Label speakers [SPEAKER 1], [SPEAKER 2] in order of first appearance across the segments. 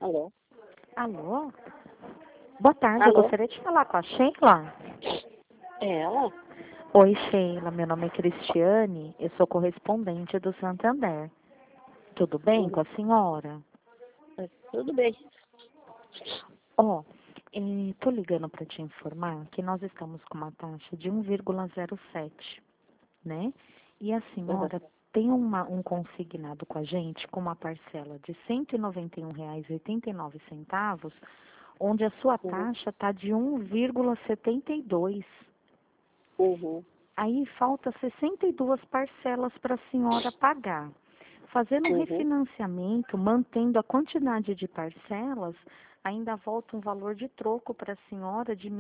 [SPEAKER 1] Alô?
[SPEAKER 2] Alô? Boa tarde, eu
[SPEAKER 1] Alô?
[SPEAKER 2] gostaria de falar com a Sheila.
[SPEAKER 1] É ela?
[SPEAKER 2] Oi, Sheila, meu nome é Cristiane, eu sou correspondente do Santander. Tudo bem com a senhora?
[SPEAKER 1] Tudo bem.
[SPEAKER 2] Ó, tô ligando para te informar que nós estamos com uma taxa de 1,07, né? E a
[SPEAKER 1] Uhum.
[SPEAKER 2] senhora tem um consignado com a gente com uma parcela de R$ 191,89, onde a sua taxa está de 1,72.
[SPEAKER 1] Uhum.
[SPEAKER 2] Aí falta 62 parcelas para a senhora pagar. Fazendo um
[SPEAKER 1] Uhum.
[SPEAKER 2] refinanciamento, mantendo a quantidade de parcelas, ainda volta um valor de troco para a senhora de R$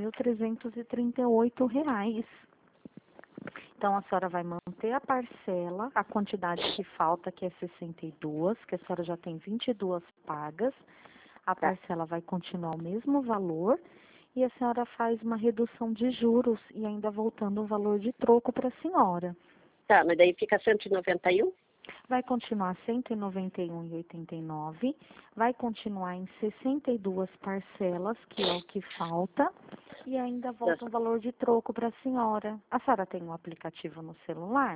[SPEAKER 2] 1.338. Então, a senhora vai manter a parcela, a quantidade que falta, que é 62, que a senhora já tem 22 pagas. A
[SPEAKER 1] Tá.
[SPEAKER 2] parcela vai continuar o mesmo valor e a senhora faz uma redução de juros e ainda voltando um valor de troco para a senhora.
[SPEAKER 1] Tá, mas daí fica 191?
[SPEAKER 2] Vai continuar R$ 191,89, vai continuar em 62 parcelas, que é o que falta, e ainda volta um valor de troco para a senhora. A senhora tem um aplicativo no celular?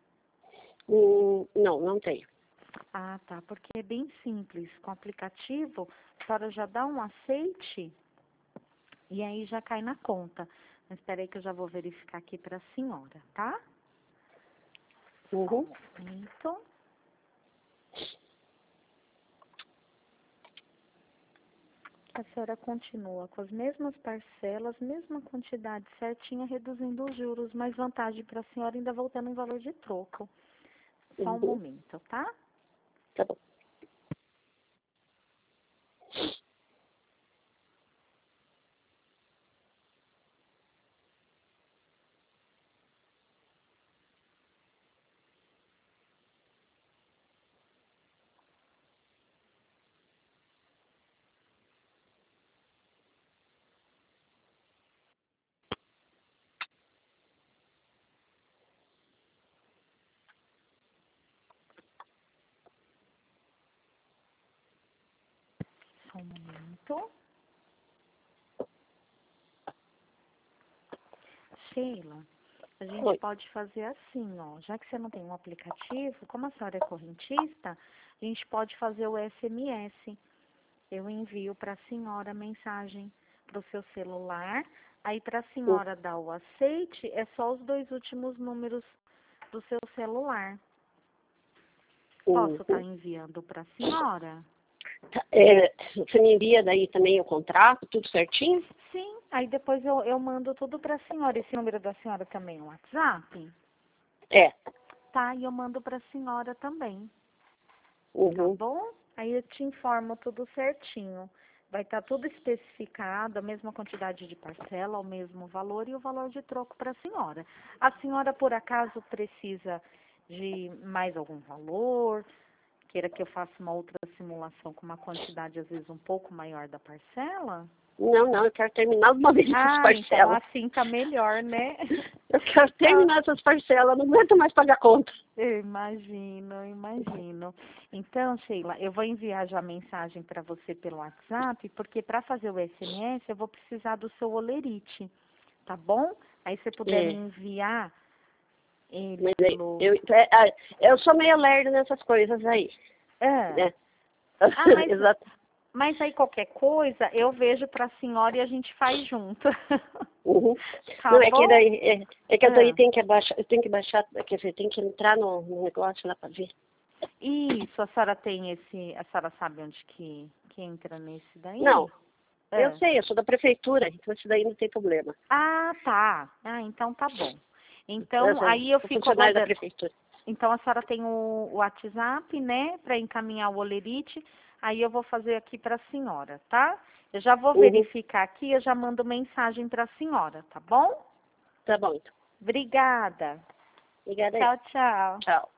[SPEAKER 1] Não, não tenho.
[SPEAKER 2] Ah, tá, porque é bem simples. Com o aplicativo, a senhora já dá um aceite e aí já cai na conta. Mas espera aí que eu já vou verificar aqui para a senhora, tá?
[SPEAKER 1] Uhum.
[SPEAKER 2] Um momento. A senhora continua com as mesmas parcelas, mesma quantidade certinha, reduzindo os juros, mais vantagem para a senhora ainda voltando em valor de troco. Só um
[SPEAKER 1] Uhum.
[SPEAKER 2] momento, tá?
[SPEAKER 1] Tá bom.
[SPEAKER 2] Só um momento. Sheila, a gente
[SPEAKER 1] Oi.
[SPEAKER 2] pode fazer assim, ó. Já que você não tem um aplicativo, como a senhora é correntista, a gente pode fazer o SMS. Eu envio para a senhora a mensagem para o seu celular. Aí, para a
[SPEAKER 1] Uhum.
[SPEAKER 2] senhora dar o aceite, é só os 2 últimos números do seu celular. Posso estar
[SPEAKER 1] Uhum.
[SPEAKER 2] enviando para a senhora?
[SPEAKER 1] Tá, você me envia daí também o contrato, tudo certinho?
[SPEAKER 2] Sim, aí depois eu mando tudo para a senhora. Esse número da senhora também é um WhatsApp?
[SPEAKER 1] É.
[SPEAKER 2] Tá, e eu mando para a senhora também, tá
[SPEAKER 1] Uhum.
[SPEAKER 2] bom? Aí eu te informo tudo certinho. Vai estar tudo especificado, a mesma quantidade de parcela, o mesmo valor e o valor de troco para a senhora. A senhora, por acaso, precisa de mais algum valor? Queira que eu faça uma outra simulação com uma quantidade, às vezes, um pouco maior da parcela?
[SPEAKER 1] Não, eu quero terminar de uma vez essas
[SPEAKER 2] Ah, então
[SPEAKER 1] parcelas.
[SPEAKER 2] assim tá melhor, né?
[SPEAKER 1] Eu quero
[SPEAKER 2] Tá.
[SPEAKER 1] terminar essas parcelas, não aguento mais pagar conta.
[SPEAKER 2] Eu imagino. Então, Sheila, eu vou enviar já a mensagem para você pelo WhatsApp, porque para fazer o SMS eu vou precisar do seu olerite, tá bom? Aí se puder me
[SPEAKER 1] É.
[SPEAKER 2] enviar ele
[SPEAKER 1] Mas aí,
[SPEAKER 2] pelo...
[SPEAKER 1] eu sou meio lerda nessas coisas aí,
[SPEAKER 2] É.
[SPEAKER 1] né?
[SPEAKER 2] Ah,
[SPEAKER 1] Exato.
[SPEAKER 2] mas aí qualquer coisa eu vejo para a senhora e a gente faz junto.
[SPEAKER 1] Uhum.
[SPEAKER 2] Tá
[SPEAKER 1] Não, é que
[SPEAKER 2] bom?
[SPEAKER 1] daí, é que daí
[SPEAKER 2] É.
[SPEAKER 1] tem que abaixar, eu tenho que baixar, quer dizer, tem que entrar no negócio lá pra ver.
[SPEAKER 2] Isso, a senhora tem esse... A senhora sabe onde que entra nesse daí?
[SPEAKER 1] Não, eu
[SPEAKER 2] É.
[SPEAKER 1] sei, eu sou da prefeitura, então isso daí não tem problema.
[SPEAKER 2] Ah, tá. Ah, então tá bom.
[SPEAKER 1] Eu
[SPEAKER 2] Então,
[SPEAKER 1] sou,
[SPEAKER 2] aí eu
[SPEAKER 1] sou
[SPEAKER 2] fico
[SPEAKER 1] funcionária da
[SPEAKER 2] aguardando.
[SPEAKER 1] prefeitura.
[SPEAKER 2] Então, a senhora tem o WhatsApp, né, para encaminhar o olerite. Aí eu vou fazer aqui para a senhora, tá? Eu já vou
[SPEAKER 1] Uhum.
[SPEAKER 2] verificar aqui, eu já mando mensagem para a senhora, tá bom?
[SPEAKER 1] Tá bom, então.
[SPEAKER 2] Obrigada.
[SPEAKER 1] Obrigada aí.
[SPEAKER 2] Tchau, tchau.
[SPEAKER 1] Tchau.